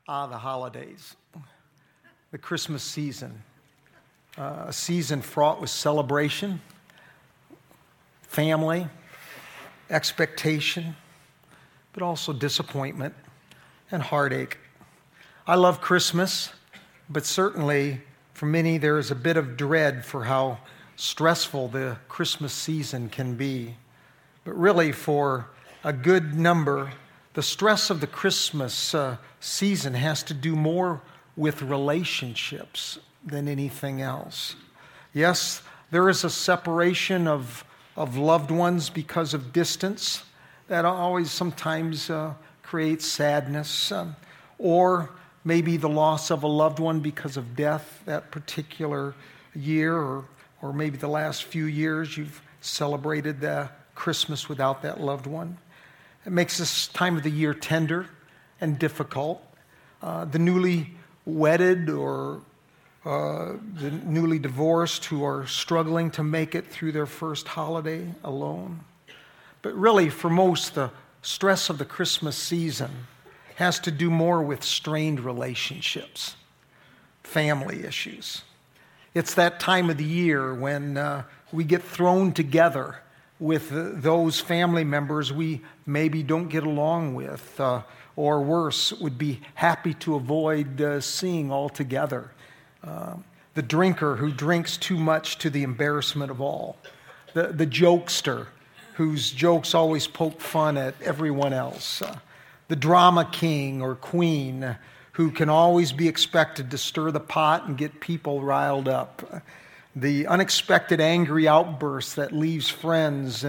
The holidays, the Christmas season, a season fraught with celebration, family, expectation, but also disappointment and heartache. I love Christmas, but certainly for many there is a bit of dread for how stressful the Christmas season can be. But really for a good number, the stress of the Christmas season has to do more with relationships than anything else. Yes, there is a separation of loved ones because of distance that always sometimes creates sadness, or maybe the loss of a loved one because of death that particular year, or maybe the last few years you've celebrated the Christmas without that loved one. It makes this time of the year tender and difficult. The newly wedded or the newly divorced who are struggling to make it through their first holiday alone. But really, for most, the stress of the Christmas season has to do more with strained relationships, family issues. It's that time of the year when we get thrown together with those family members we maybe don't get along with, or worse, would be happy to avoid seeing altogether. The drinker who drinks too much to the embarrassment of all. The jokester whose jokes always poke fun at everyone else. The drama king or queen who can always be expected to stir the pot and get people riled up. The unexpected angry outburst that leaves friends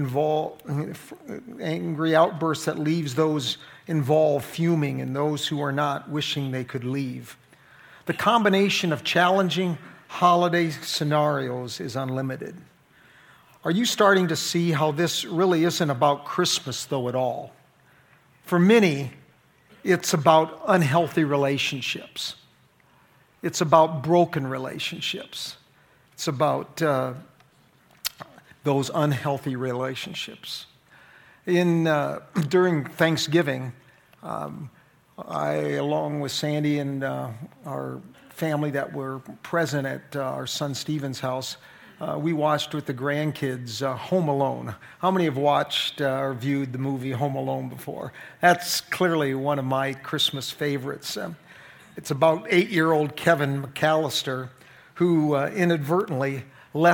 angry outburst that leaves those involved fuming and those who are not wishing they could leave. The combination of challenging holiday scenarios is unlimited. Are you starting to see how this really isn't about Christmas, though, at all? For many, it's about unhealthy relationships. It's about broken relationships. It's about those unhealthy relationships. During Thanksgiving, I, along with Sandy and our family that were present at our son Stephen's house, we watched with the grandkids Home Alone. How many have watched or viewed the movie Home Alone before? That's clearly one of my Christmas favorites. It's about 8-year-old Kevin McAllister, who inadvertently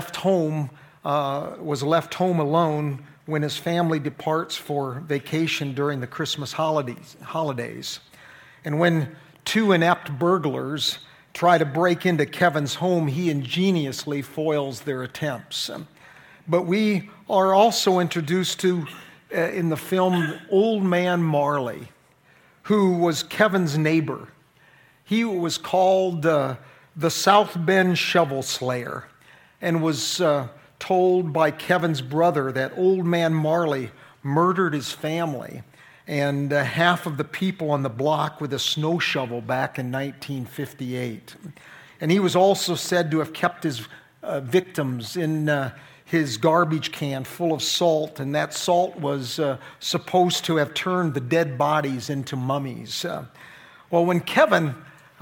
was left home alone when his family departs for vacation during the Christmas holidays. And when two inept burglars try to break into Kevin's home, he ingeniously foils their attempts. But we are also introduced to, in the film, Old Man Marley, who was Kevin's neighbor. He was called the South Bend Shovel Slayer, and was told by Kevin's brother that Old Man Marley murdered his family and half of the people on the block with a snow shovel back in 1958. And he was also said to have kept his victims in his garbage can full of salt, and that salt was supposed to have turned the dead bodies into mummies. Well, when Kevin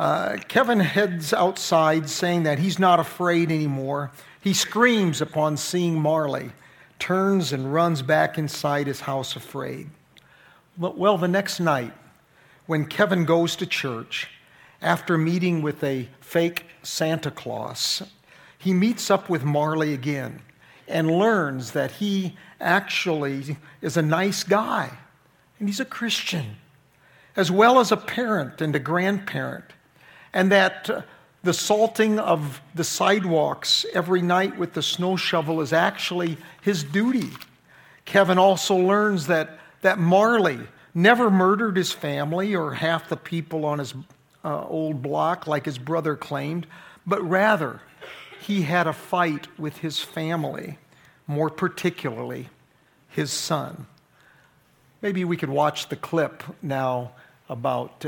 heads outside saying that he's not afraid anymore, he screams upon seeing Marley, turns and runs back inside his house afraid. Well, the next night, when Kevin goes to church, after meeting with a fake Santa Claus, he meets up with Marley again and learns that he actually is a nice guy, and he's a Christian, as well as a parent and a grandparent, and that the salting of the sidewalks every night with the snow shovel is actually his duty. Kevin also learns that Marley never murdered his family or half the people on his old block like his brother claimed, but rather he had a fight with his family, more particularly his son. Maybe we could watch the clip now about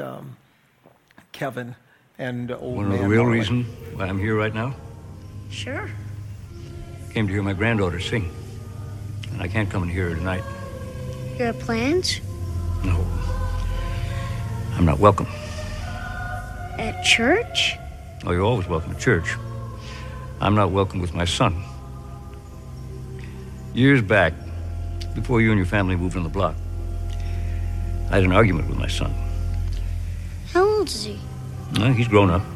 Kevin and Old Man Marley. Want to know the real reason why I'm here right now? Sure. Came to hear my granddaughter sing, and I can't come and hear her tonight. You have plans? No. I'm not welcome. At church? Oh, you're always welcome at church. I'm not welcome with my son. Years back, before you and your family moved on the block, I had an argument with my son. How old is he? He's grown up.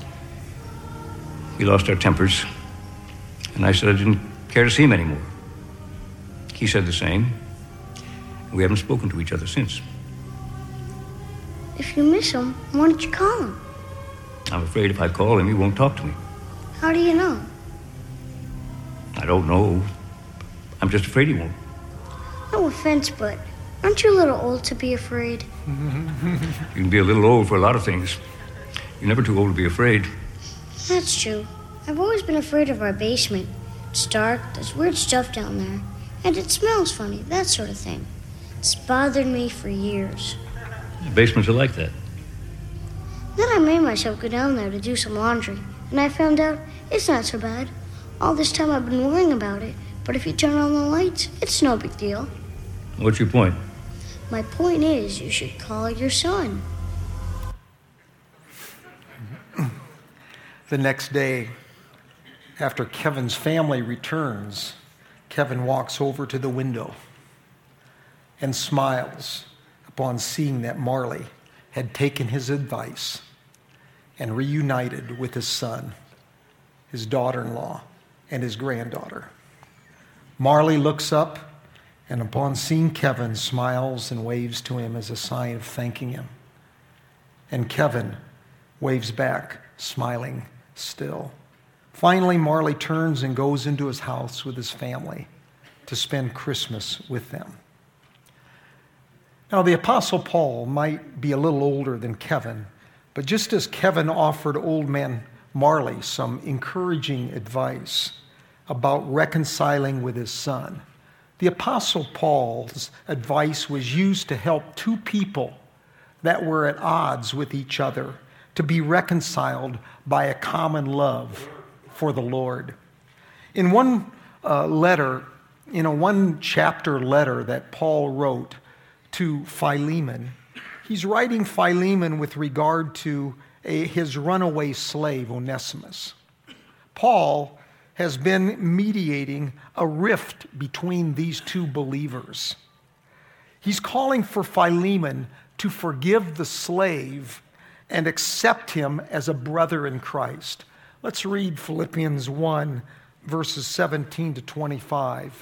We lost our tempers, and I said I didn't care to see him anymore. He said the same. We haven't spoken to each other since. If you miss him, why don't you call him? I'm afraid if I call him, he won't talk to me. How do you know? I don't know. I'm just afraid he won't. No offense, but aren't you a little old to be afraid? You can be a little old for a lot of things. You're never too old to be afraid. That's true. I've always been afraid of our basement. It's dark, there's weird stuff down there, and it smells funny, that sort of thing. It's bothered me for years. The basements are like that. Then I made myself go down there to do some laundry, and I found out it's not so bad. All this time I've been worrying about it, but if you turn on the lights, it's no big deal. What's your point? My point is, you should call your son. The next day, after Kevin's family returns, Kevin walks over to the window and smiles upon seeing that Marley had taken his advice and reunited with his son, his daughter-in-law, and his granddaughter. Marley looks up and upon seeing Kevin, smiles and waves to him as a sign of thanking him. And Kevin waves back, smiling still. Finally, Marley turns and goes into his house with his family to spend Christmas with them. Now, the Apostle Paul might be a little older than Kevin, but just as Kevin offered old man Marley some encouraging advice about reconciling with his son, the Apostle Paul's advice was used to help two people that were at odds with each other to be reconciled by a common love for the Lord. In one one chapter letter that Paul wrote to Philemon, he's writing Philemon with regard to his runaway slave, Onesimus. Paul has been mediating a rift between these two believers. He's calling for Philemon to forgive the slave and accept him as a brother in Christ. Let's read Philippians 1, verses 17 to 25.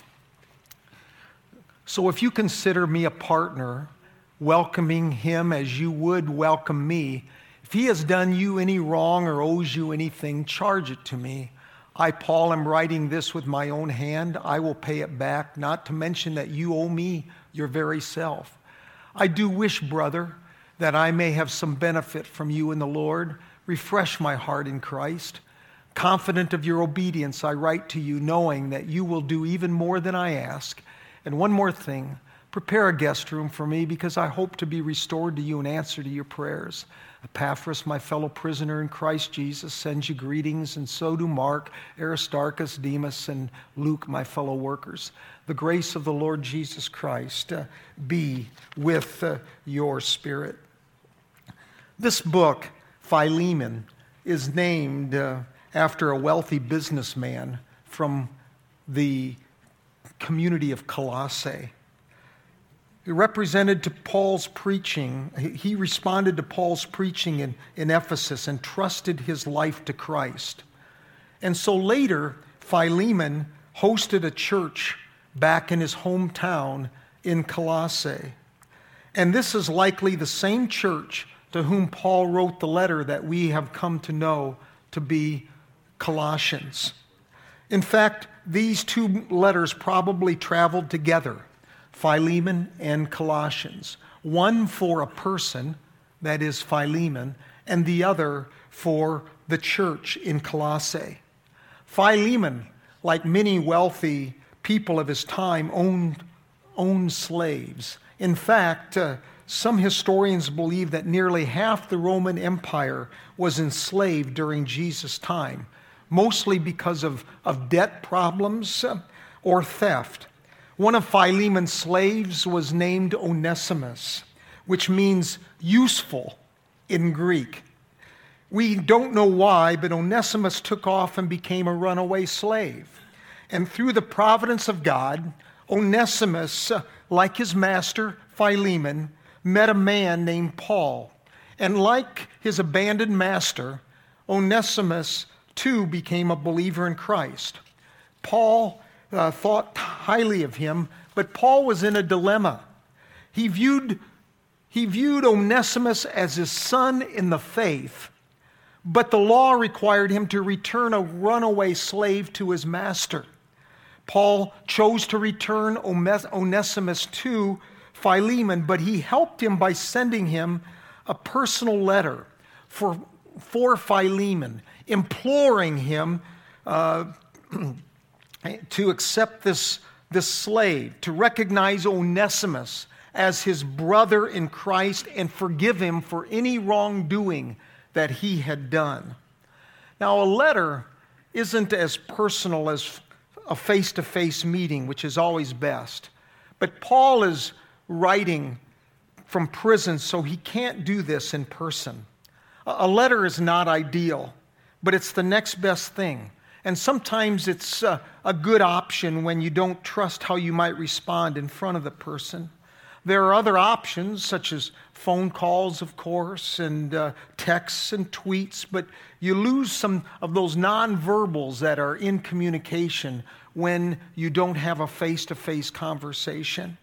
So if you consider me a partner, welcoming him as you would welcome me, if he has done you any wrong or owes you anything, charge it to me. I, Paul, am writing this with my own hand. I will pay it back, not to mention that you owe me your very self. I do wish, brother, that I may have some benefit from you in the Lord. Refresh my heart in Christ. Confident of your obedience, I write to you, knowing that you will do even more than I ask. And one more thing, prepare a guest room for me, because I hope to be restored to you in answer to your prayers. Epaphras, my fellow prisoner in Christ Jesus, sends you greetings, and so do Mark, Aristarchus, Demas, and Luke, my fellow workers. The grace of the Lord Jesus Christ be with your spirit. This book, Philemon, is named after a wealthy businessman from the community of Colossae. He represented to Paul's preaching. He responded to Paul's preaching in Ephesus and trusted his life to Christ. And so later, Philemon hosted a church back in his hometown in Colossae. And this is likely the same church to whom Paul wrote the letter that we have come to know to be Colossians. In fact, these two letters probably traveled together, Philemon and Colossians. One for a person, that is Philemon, and the other for the church in Colossae. Philemon, like many wealthy people of his time, owned slaves. In fact, some historians believe that nearly half the Roman Empire was enslaved during Jesus' time, mostly because of debt problems or theft. One of Philemon's slaves was named Onesimus, which means useful in Greek. We don't know why, but Onesimus took off and became a runaway slave. And through the providence of God, Onesimus, like his master Philemon, met a man named Paul. And like his abandoned master, Onesimus too became a believer in Christ. Paul thought highly of him, but Paul was in a dilemma. He viewed Onesimus as his son in the faith, but the law required him to return a runaway slave to his master. Paul chose to return Onesimus to Philemon, but he helped him by sending him a personal letter for Philemon, imploring him to accept this slave, to recognize Onesimus as his brother in Christ and forgive him for any wrongdoing that he had done. Now, a letter isn't as personal as a face-to-face meeting, which is always best. But Paul is writing from prison, so he can't do this in person. A letter is not ideal, but it's the next best thing. And sometimes it's a good option when you don't trust how you might respond in front of the person. There are other options, such as phone calls, of course, and texts and tweets, but you lose some of those nonverbals that are in communication when you don't have a face-to-face conversation.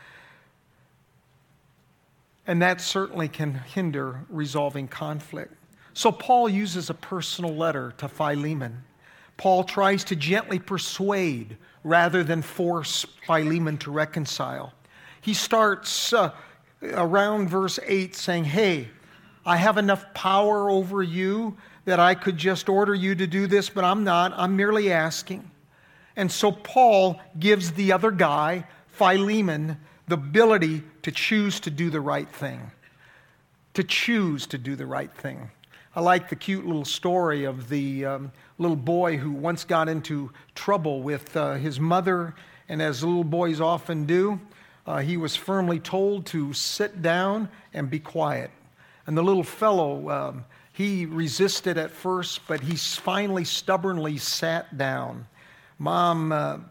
And that certainly can hinder resolving conflict. So Paul uses a personal letter to Philemon. Paul tries to gently persuade rather than force Philemon to reconcile. He starts around verse 8 saying, hey, I have enough power over you that I could just order you to do this, but I'm not. I'm merely asking. And so Paul gives the other guy, Philemon, the ability to choose to do the right thing. To choose to do the right thing. I like the cute little story of the little boy who once got into trouble with his mother, and as little boys often do, he was firmly told to sit down and be quiet. And the little fellow, he resisted at first, but he finally stubbornly sat down. Mom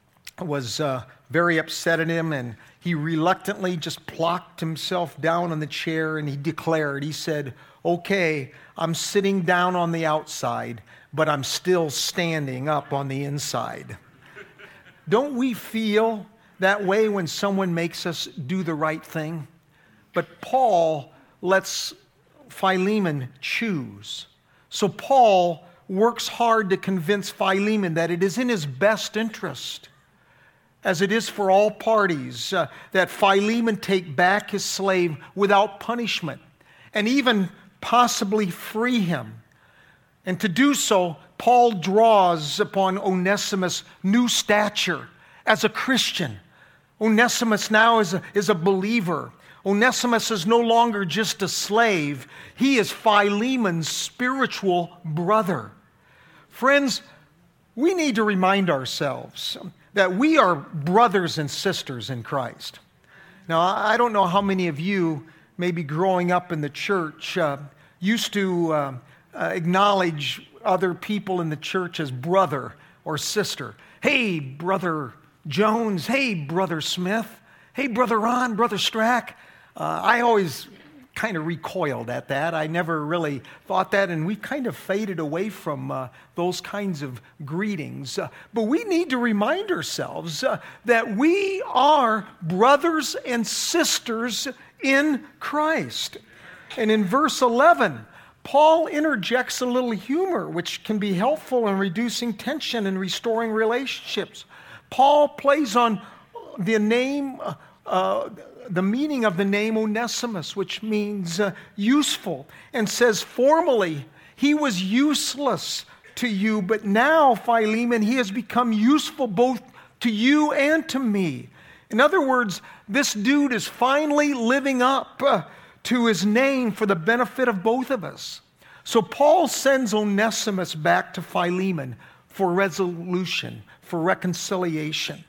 was very upset at him, and he reluctantly just plopped himself down on the chair, and he said, okay, I'm sitting down on the outside, but I'm still standing up on the inside. Don't we feel that way when someone makes us do the right thing? But Paul lets Philemon choose. So Paul works hard to convince Philemon that it is in his best interest, as it is for all parties, that Philemon take back his slave without punishment and even possibly free him. And to do so, Paul draws upon Onesimus' new stature as a Christian. Onesimus now is a believer. Onesimus is no longer just a slave. He is Philemon's spiritual brother. Friends, we need to remind ourselves that we are brothers and sisters in Christ. Now, I don't know how many of you, maybe growing up in the church, used to acknowledge other people in the church as brother or sister. Hey, Brother Jones. Hey, Brother Smith. Hey, Brother Ron, Brother Strack. I always kind of recoiled at that. I never really thought that, and we've kind of faded away from those kinds of greetings. But we need to remind ourselves that we are brothers and sisters in Christ. And in verse 11, Paul interjects a little humor, which can be helpful in reducing tension and restoring relationships. Paul plays on the name, the meaning of the name Onesimus, which means useful, and says formally, he was useless to you, but now, Philemon, he has become useful both to you and to me. In other words, this dude is finally living up to his name for the benefit of both of us. So Paul sends Onesimus back to Philemon for resolution, for reconciliation.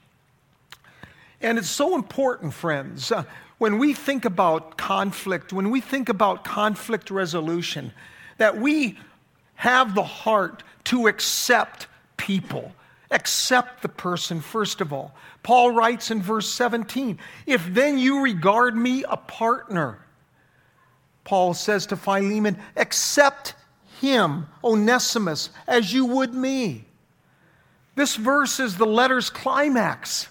And it's so important, friends, when we think about conflict, when we think about conflict resolution, that we have the heart to accept people. Accept the person, first of all. Paul writes in verse 17, if then you regard me a partner, Paul says to Philemon, accept him, Onesimus, as you would me. This verse is the letter's climax.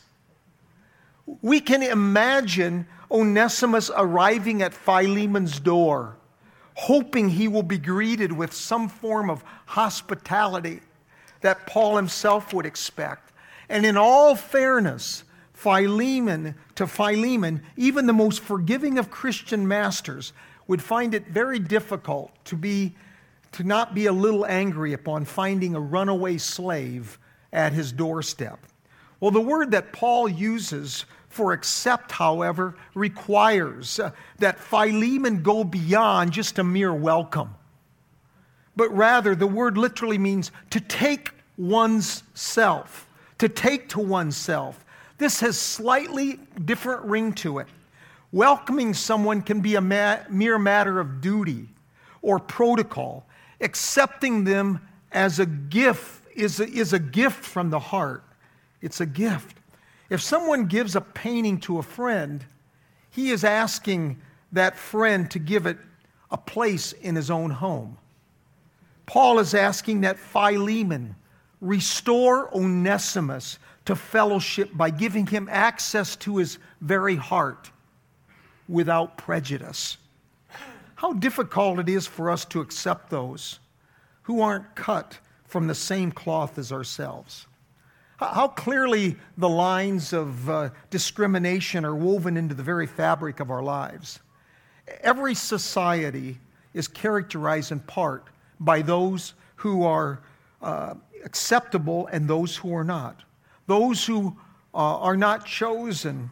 We can imagine Onesimus arriving at Philemon's door, hoping he will be greeted with some form of hospitality that Paul himself would expect. And in all fairness, Philemon, even the most forgiving of Christian masters, would find it very difficult to not be a little angry upon finding a runaway slave at his doorstep. Well, the word that Paul uses for accept, however, requires that Philemon go beyond just a mere welcome. But rather, the word literally means to take one's self, to take to oneself. This has slightly different ring to it. Welcoming someone can be a mere matter of duty or protocol. Accepting them as a gift is a gift from the heart. It's a gift. If someone gives a painting to a friend, he is asking that friend to give it a place in his own home. Paul is asking that Philemon restore Onesimus to fellowship by giving him access to his very heart without prejudice. How difficult it is for us to accept those who aren't cut from the same cloth as ourselves. How clearly the lines of discrimination are woven into the very fabric of our lives. Every society is characterized in part by those who are acceptable and those who are not. Those who are not chosen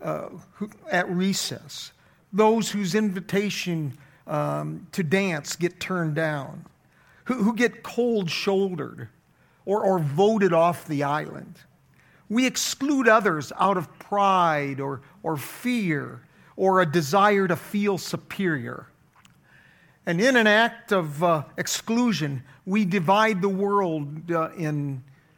at recess. Those whose invitation to dance get turned down. Who get cold-shouldered or voted off the island. We exclude others out of pride or fear or a desire to feel superior. And in an act of exclusion, we divide the world in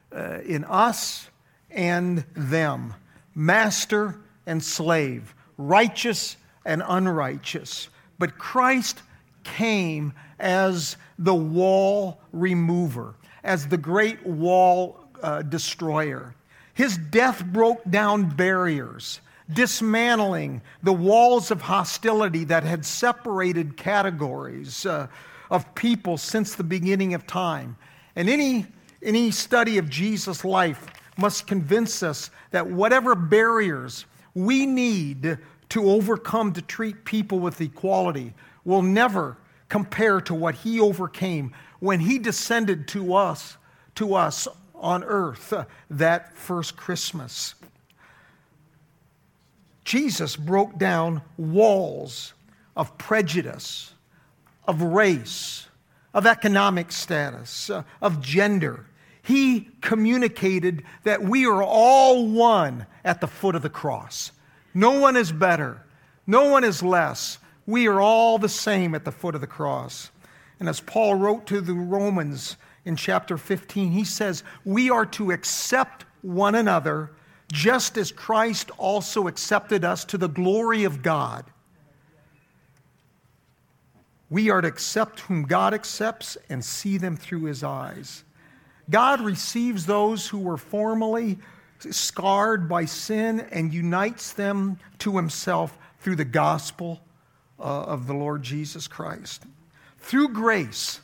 us and them, master and slave, righteous and unrighteous. But Christ came as the wall remover, as the great wall destroyer. His death broke down barriers, dismantling the walls of hostility that had separated categories of people since the beginning of time. And any study of Jesus' life must convince us that whatever barriers we need to overcome to treat people with equality will never compare to what he overcame when he descended to us on earth that first Christmas. Jesus broke down walls of prejudice, of race, of economic status, of gender. He communicated that we are all one at the foot of the cross. No one is better. No one is less. We are all the same at the foot of the cross. And as Paul wrote to the Romans in chapter 15, he says, we are to accept one another just as Christ also accepted us to the glory of God. We are to accept whom God accepts and see them through his eyes. God receives those who were formerly scarred by sin and unites them to himself through the gospel of the Lord Jesus Christ. Through grace,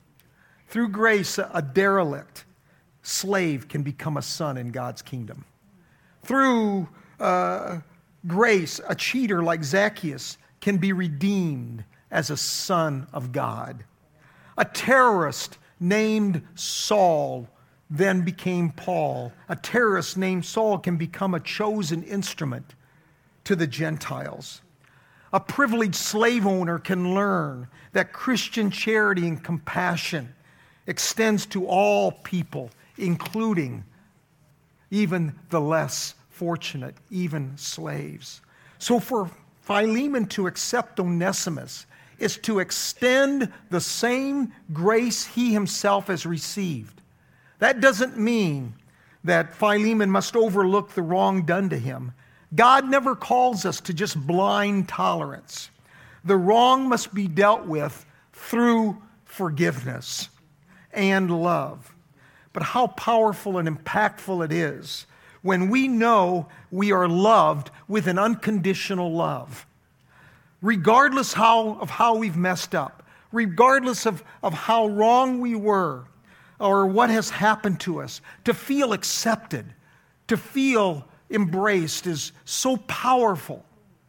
a derelict slave can become a son in God's kingdom. Through grace, a cheater like Zacchaeus can be redeemed as a son of God. A terrorist named Saul then became Paul. A terrorist named Saul can become a chosen instrument to the Gentiles. A privileged slave owner can learn that Christian charity and compassion extends to all people, including even the less fortunate, even slaves. So for Philemon to accept Onesimus is to extend the same grace he himself has received. That doesn't mean that Philemon must overlook the wrong done to him. God never calls us to just blind tolerance. The wrong must be dealt with through forgiveness and love. But how powerful and impactful it is when we know we are loved with an unconditional love. Regardless of how we've messed up, regardless of how wrong we were, or what has happened to us, to feel accepted, to feel embraced is so powerful.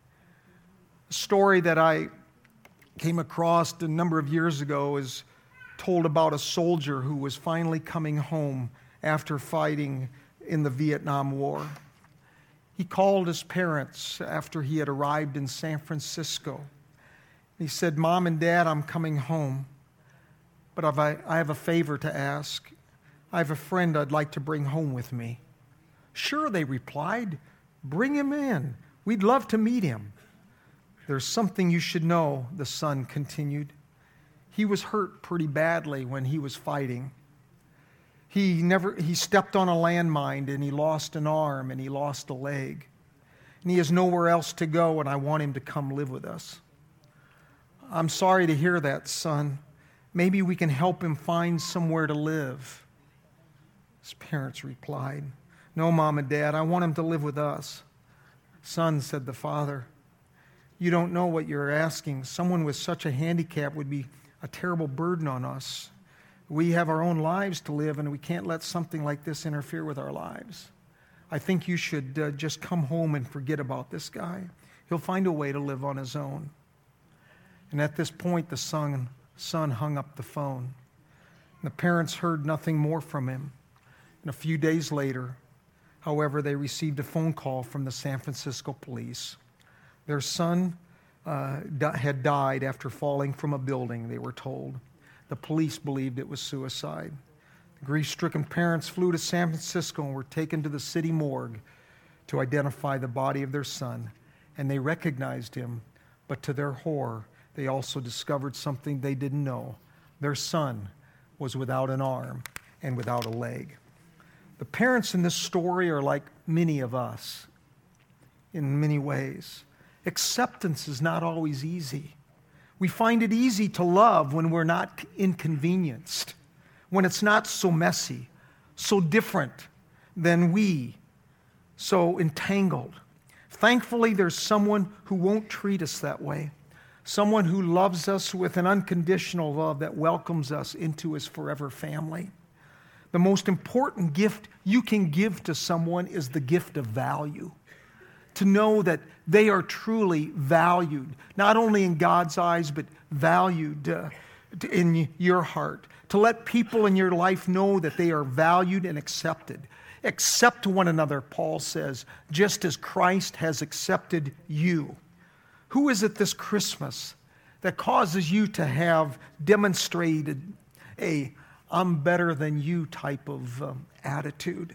A story that I came across a number of years ago is told about a soldier who was finally coming home after fighting in the Vietnam War. He called his parents after he had arrived in San Francisco. He said, "Mom and Dad, I'm coming home, but I have a favor to ask. I have a friend I'd like to bring home with me." "Sure," they replied. "Bring him in. We'd love to meet him." "There's something you should know," the son continued. "He was hurt pretty badly when he was fighting. He stepped on a landmine and he lost an arm and he lost a leg. And he has nowhere else to go, and I want him to come live with us." "I'm sorry to hear that, son. Maybe we can help him find somewhere to live." His parents replied, "No, Mom and Dad, I want him to live with us." "Son," said the father, "you don't know what you're asking. Someone with such a handicap would be a terrible burden on us. We have our own lives to live, and we can't let something like this interfere with our lives. I think you should just come home and forget about this guy. He'll find a way to live on his own." And at this point, the son hung up the phone. And the parents heard nothing more from him. And a few days later, however, they received a phone call from the San Francisco police. Their son had died after falling from a building, they were told. The police believed it was suicide. The grief-stricken parents flew to San Francisco and were taken to the city morgue to identify the body of their son. And they recognized him, but to their horror, they also discovered something they didn't know. Their son was without an arm and without a leg. The parents in this story are like many of us in many ways. Acceptance is not always easy. We find it easy to love when we're not inconvenienced, when it's not so messy, so different than we, so entangled. Thankfully, there's someone who won't treat us that way, someone who loves us with an unconditional love that welcomes us into his forever family. The most important gift you can give to someone is the gift of value. To know that they are truly valued, not only in God's eyes, but valued in your heart. To let people in your life know that they are valued and accepted. Accept one another, Paul says, just as Christ has accepted you. Who is it this Christmas that causes you to have demonstrated a "I'm better than you" type of attitude?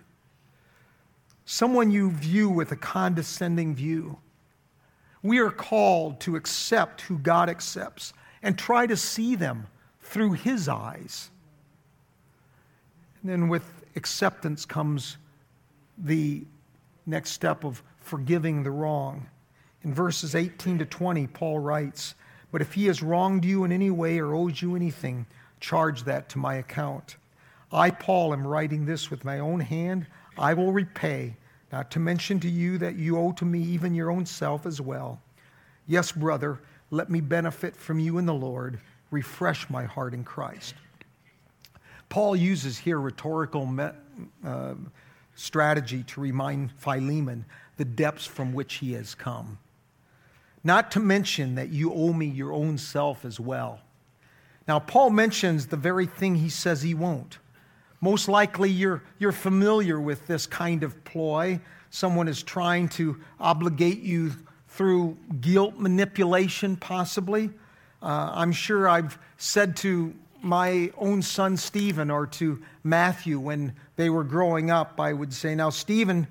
Someone you view with a condescending view. We are called to accept who God accepts and try to see them through his eyes. And then with acceptance comes the next step of forgiving the wrong. In verses 18 to 20, Paul writes, "But if he has wronged you in any way or owes you anything, charge that to my account. I, Paul, am writing this with my own hand. I will repay, not to mention to you that you owe to me even your own self as well. Yes, brother, let me benefit from you in the Lord. Refresh my heart in Christ." Paul uses here rhetorical strategy to remind Philemon the depths from which he has come. Not to mention that you owe me your own self as well. Now, Paul mentions the very thing he says he won't. Most likely you're familiar with this kind of ploy. Someone is trying to obligate you through guilt manipulation, possibly. I'm sure I've said to my own son Stephen or to Matthew when they were growing up, I would say, "Now, Stephen,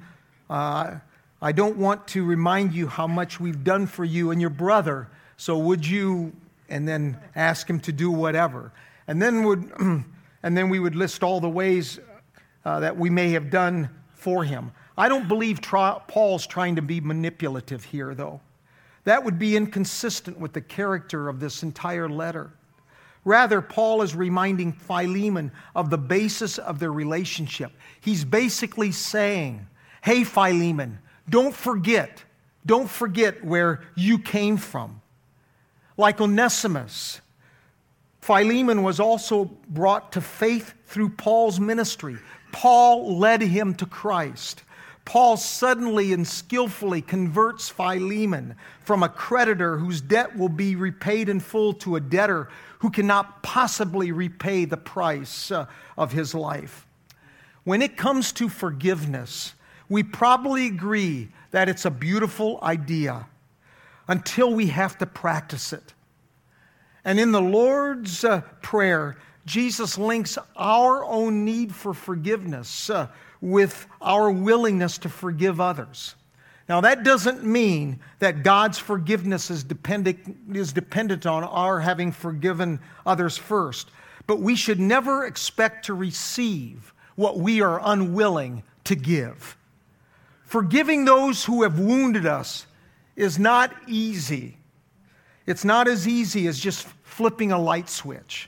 I don't want to remind you how much we've done for you and your brother, so would you..." and then ask him to do whatever. And then we would list all the ways that we may have done for him. I don't believe Paul's trying to be manipulative here, though. That would be inconsistent with the character of this entire letter. Rather, Paul is reminding Philemon of the basis of their relationship. He's basically saying, hey, Philemon, don't forget where you came from. Like Onesimus, Philemon was also brought to faith through Paul's ministry. Paul led him to Christ. Paul suddenly and skillfully converts Philemon from a creditor whose debt will be repaid in full to a debtor who cannot possibly repay the price of his life. When it comes to forgiveness, we probably agree that it's a beautiful idea until we have to practice it. And in the Lord's Prayer, Jesus links our own need for forgiveness with our willingness to forgive others. Now, that doesn't mean that God's forgiveness is dependent on our having forgiven others first, but we should never expect to receive what we are unwilling to give. Forgiving those who have wounded us is not easy. It's not as easy as just flipping a light switch.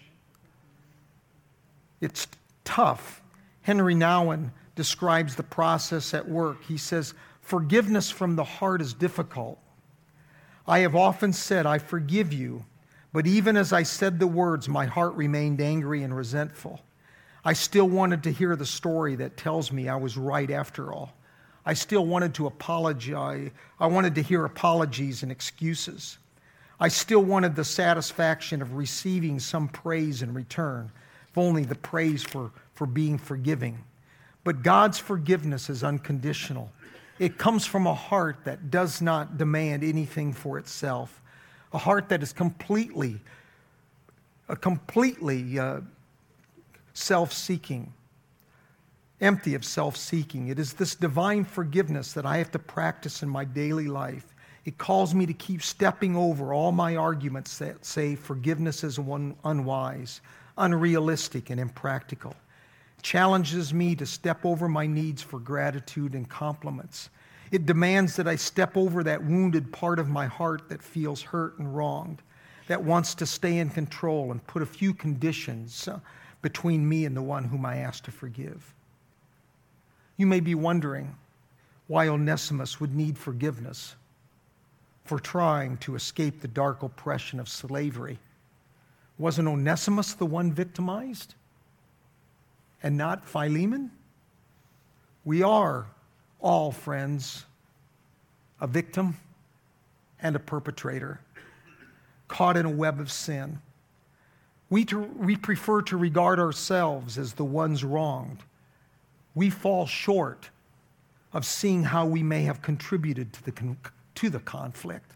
It's tough. Henry Nouwen describes the process at work. He says, forgiveness from the heart is difficult. I have often said, I forgive you, but even as I said the words, my heart remained angry and resentful. I still wanted to hear the story that tells me I was right after all. I still wanted to apologize. I wanted to hear apologies and excuses. I still wanted the satisfaction of receiving some praise in return, if only the praise for being forgiving. But God's forgiveness is unconditional. It comes from a heart that does not demand anything for itself, a heart that is completely self-seeking, empty of self-seeking. It is this divine forgiveness that I have to practice in my daily life. It calls me to keep stepping over all my arguments that say forgiveness is unwise, unrealistic, and impractical. It challenges me to step over my needs for gratitude and compliments. It demands that I step over that wounded part of my heart that feels hurt and wronged, that wants to stay in control and put a few conditions between me and the one whom I ask to forgive. You may be wondering why Onesimus would need forgiveness for trying to escape the dark oppression of slavery. Wasn't Onesimus the one victimized and not Philemon? We are all, friends, a victim and a perpetrator, caught in a web of sin. We prefer to regard ourselves as the ones wronged. We fall short of seeing how we may have contributed to the conflict.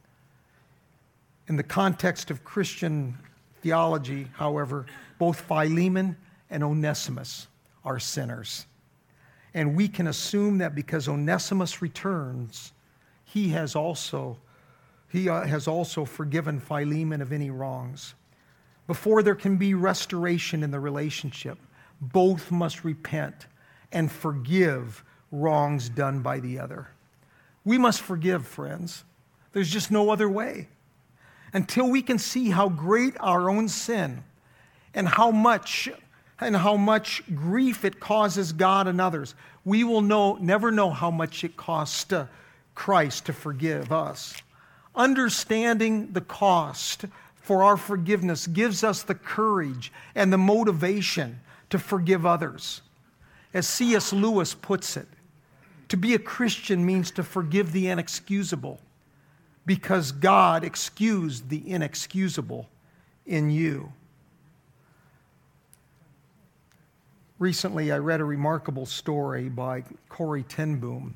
In the context of Christian theology, however, both Philemon and Onesimus are sinners. And we can assume that because Onesimus returns, he has also forgiven Philemon of any wrongs. Before there can be restoration in the relationship, both must repent and forgive wrongs done by the other. We must forgive, friends. There's just no other way. Until we can see how great our own sin and how much grief it causes God and others, we will never know how much it cost Christ to forgive us. Understanding the cost for our forgiveness gives us the courage and the motivation to forgive others. As C.S. Lewis puts it, to be a Christian means to forgive the inexcusable because God excused the inexcusable in you. Recently, I read a remarkable story by Corrie ten Boom.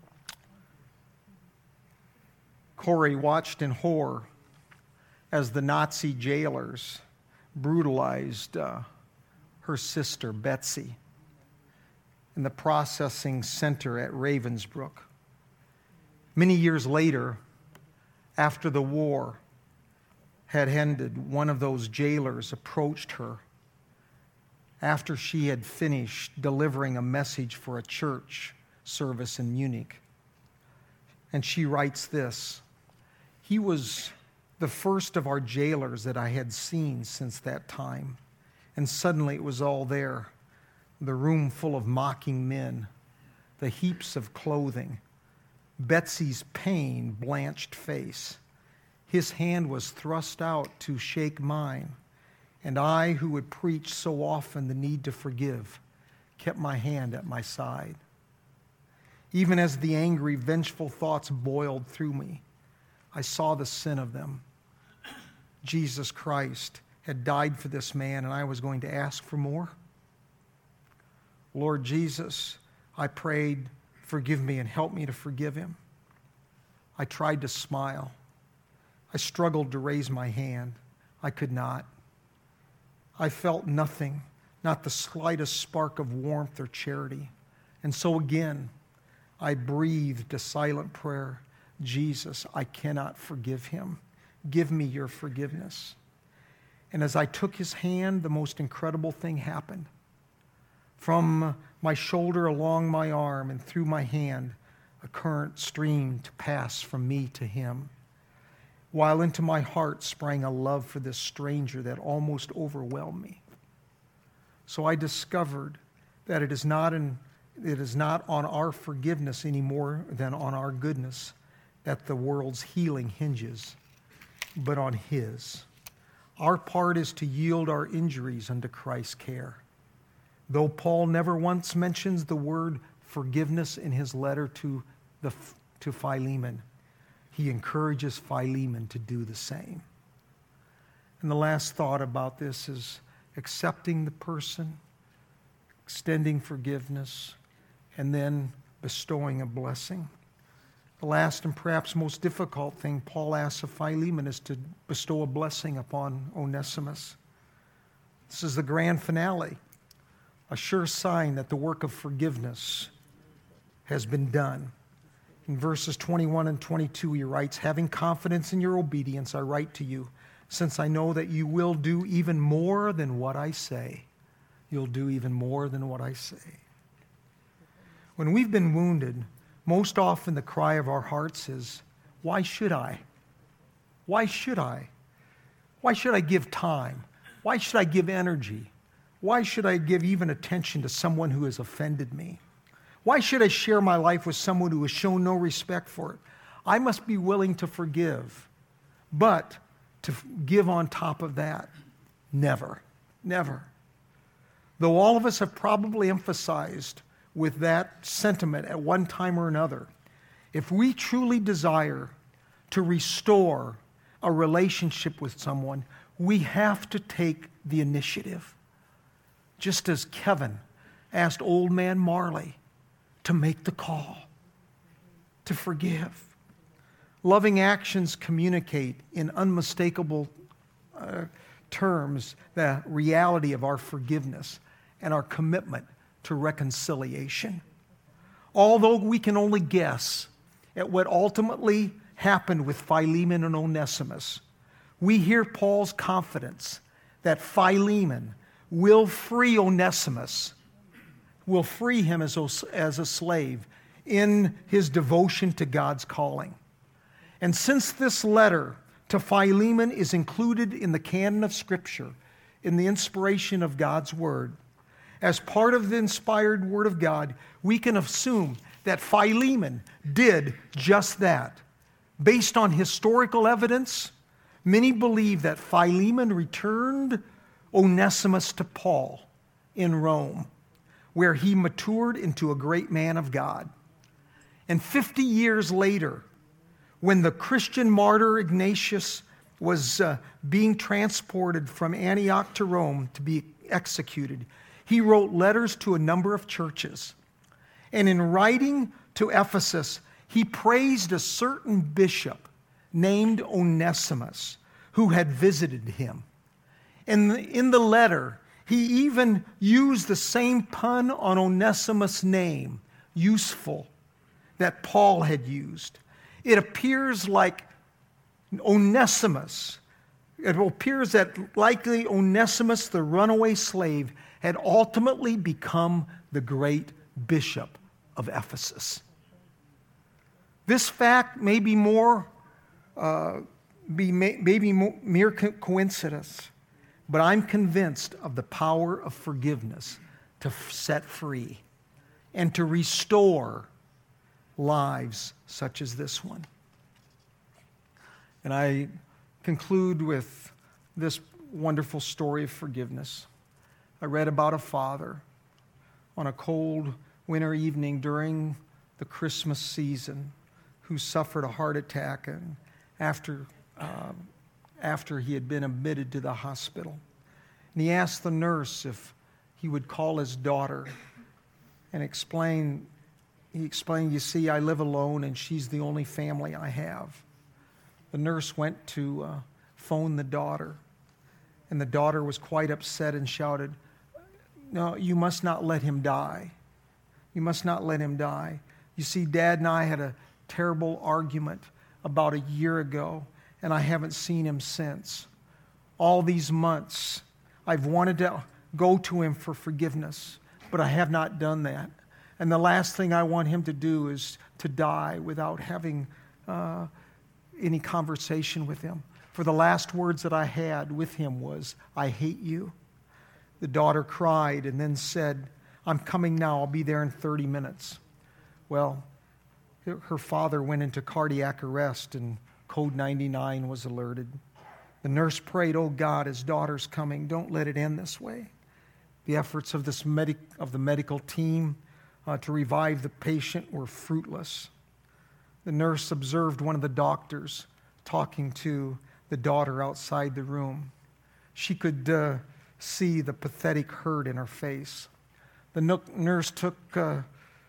Corrie watched in horror as the Nazi jailers brutalized her sister, Betsy, in the processing center at Ravensbrück. Many years later, after the war, had ended, one of those jailers approached her after she had finished delivering a message for a church service in Munich. And she writes this: "He was the first of our jailers that I had seen since that time. And suddenly it was all there. The room full of mocking men, the heaps of clothing, Betsy's pain-blanched face. His hand was thrust out to shake mine, and I, who had preached so often the need to forgive, kept my hand at my side. Even as the angry, vengeful thoughts boiled through me, I saw the sin of them. Jesus Christ had died for this man, and I was going to ask for more. Lord Jesus, I prayed, forgive me and help me to forgive him. I tried to smile. I struggled to raise my hand. I could not. I felt nothing, not the slightest spark of warmth or charity. And so again, I breathed a silent prayer. Jesus, I cannot forgive him. Give me your forgiveness. And as I took his hand, the most incredible thing happened. From my shoulder along my arm and through my hand, a current streamed to pass from me to him, while into my heart sprang a love for this stranger that almost overwhelmed me. So I discovered that it is not on our forgiveness any more than on our goodness that the world's healing hinges, but on his. Our part is to yield our injuries unto Christ's care. Though Paul never once mentions the word forgiveness in his letter to Philemon, he encourages Philemon to do the same. And the last thought about this is accepting the person, extending forgiveness, and then bestowing a blessing. The last and perhaps most difficult thing Paul asks of Philemon is to bestow a blessing upon Onesimus. This is the grand finale, a sure sign that the work of forgiveness has been done. In verses 21 and 22, he writes, "Having confidence in your obedience, I write to you, since I know that you will do even more than what I say." You'll do even more than what I say. When we've been wounded, most often the cry of our hearts is, why should I? Why should I? Why should I give time? Why should I give energy? Why should I give even attention to someone who has offended me? Why should I share my life with someone who has shown no respect for it? I must be willing to forgive. But to give on top of that, never, never. Though all of us have probably emphasized with that sentiment at one time or another, if we truly desire to restore a relationship with someone, we have to take the initiative. Just as Kevin asked old man Marley to make the call, to forgive. Loving actions communicate in unmistakable terms the reality of our forgiveness and our commitment to reconciliation. Although we can only guess at what ultimately happened with Philemon and Onesimus, we hear Paul's confidence that Philemon will free Onesimus, will free him as a slave in his devotion to God's calling. And since this letter to Philemon is included in the canon of Scripture, in the inspiration of God's Word, as part of the inspired Word of God, we can assume that Philemon did just that. Based on historical evidence, many believe that Philemon returned Onesimus to Paul in Rome, where he matured into a great man of God. And 50 years later, when the Christian martyr Ignatius was being transported from Antioch to Rome to be executed, he wrote letters to a number of churches. And in writing to Ephesus, he praised a certain bishop named Onesimus who had visited him. And in the letter, he even used the same pun on Onesimus' name, useful, that Paul had used. It appears like Onesimus it appears that likely Onesimus, the runaway slave, had ultimately become the great bishop of Ephesus. This fact may be mere coincidence, but I'm convinced of the power of forgiveness to set free and to restore lives such as this one. And I conclude with this wonderful story of forgiveness. I read about a father on a cold winter evening during the Christmas season who suffered a heart attack and after he had been admitted to the hospital. And he asked the nurse if he would call his daughter and he explained, you see, I live alone and she's the only family I have. The nurse went to phone the daughter, and the daughter was quite upset and shouted, "No, you must not let him die. You must not let him die. You see, Dad and I had a terrible argument about a year ago, and I haven't seen him since. All these months, I've wanted to go to him for forgiveness, but I have not done that. And the last thing I want him to do is to die without having any conversation with him. For the last words that I had with him was, 'I hate you.'" The daughter cried and then said, "I'm coming now. I'll be there in 30 minutes. Well, her father went into cardiac arrest and Code 99 was alerted. The nurse prayed, "Oh God, his daughter's coming. Don't let it end this way." The efforts of the medical team to revive the patient were fruitless. The nurse observed one of the doctors talking to the daughter outside the room. She could see the pathetic hurt in her face. The nurse took the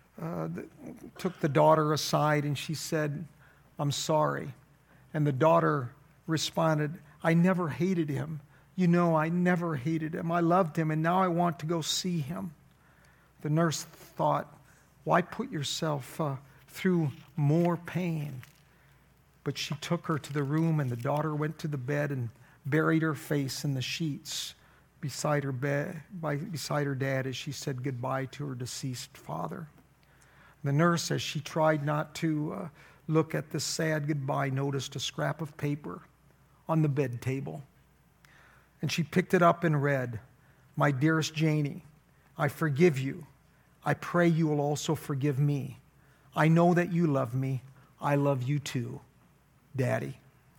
daughter aside and she said, "I'm sorry." And the daughter responded, "I never hated him. You know, I never hated him. I loved him and now I want to go see him." The nurse thought, "Why put yourself through more pain?" But she took her to the room and the daughter went to the bed and buried her face in the sheets beside her dad as she said goodbye to her deceased father. The nurse, as she tried not to look at this sad goodbye, noticed a scrap of paper on the bed table. And she picked it up and read, "My dearest Janie, I forgive you. I pray you will also forgive me. I know that you love me. I love you too, Daddy."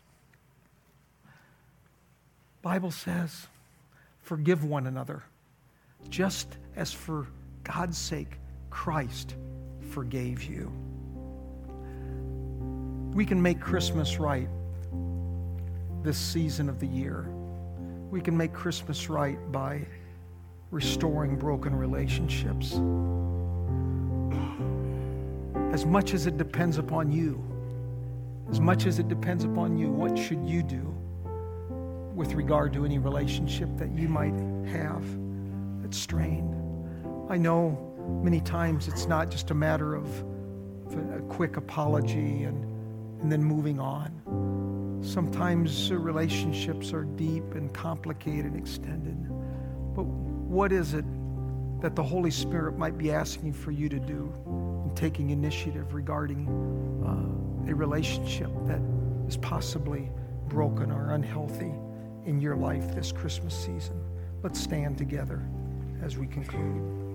Bible says, forgive one another, just as for God's sake, Christ forgave you. We can make Christmas right this season of the year. We can make Christmas right by restoring broken relationships. As much as it depends upon you, what should you do with regard to any relationship that you might have that's strained? I know many times it's not just a matter of a quick apology and then moving on. Sometimes relationships are deep and complicated and extended. But what is it that the Holy Spirit might be asking for you to do in taking initiative regarding a relationship that is possibly broken or unhealthy in your life this Christmas season? Let's stand together as we conclude.